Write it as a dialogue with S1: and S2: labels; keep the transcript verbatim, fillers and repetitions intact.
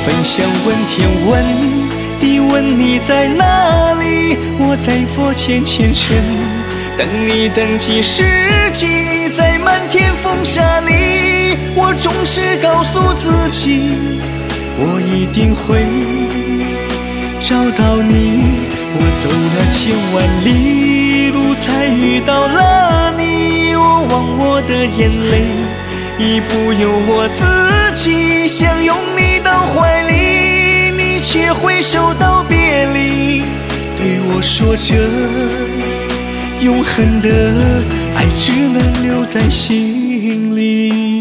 S1: 分享问天问地问你在哪里，我在佛前虔诚等你等几世纪，在漫天风沙里，我总是告诉自己，我一定会找到你。我走了千万里路才遇到了你，我忘我的眼泪，一不由我自己，想拥你到怀里，你却挥手道别离，对我说着永恒的爱只能留在心里。